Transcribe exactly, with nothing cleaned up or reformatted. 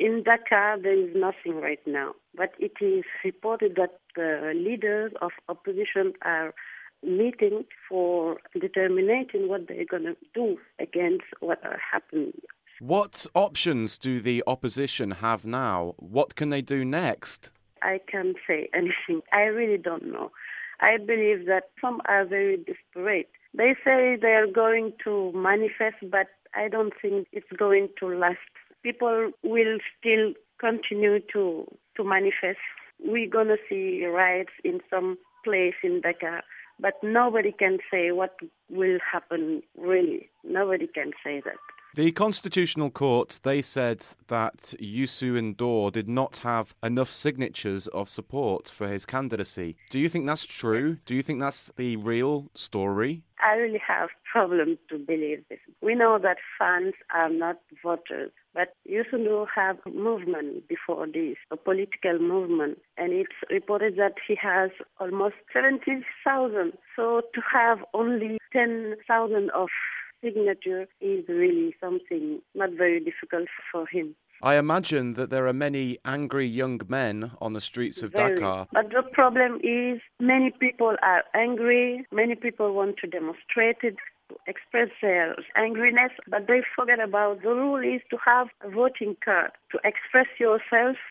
In Dakar, there is nothing right now, but it is reported that the leaders of opposition are meeting for determining what they're going to do against what are happening. What options do the opposition have now? What can they do next? I can't say anything. I really don't know. I believe that some are very desperate. They say they are going to manifest, but I don't think it's going to last. People will still continue to, to manifest. We're going to see riots in some place in Dakar, but nobody can say what will happen, really. Nobody can say that. The Constitutional Court, they said that Youssou N'Dour did not have enough signatures of support for his candidacy. Do you think that's true? Do you think that's the real story? I really have problems to believe this. We know that fans are not voters, but Youssou N'Dour have a movement before this, a political movement, and it's reported that he has almost seventy thousand. So to have only ten thousand of signature is really something not very difficult for him. I imagine that there are many angry young men on the streets of Very. Dakar. But the problem is many people are angry, many people want to demonstrate it, to express their angriness, but they forget about the rule is to have a voting card, to express yourself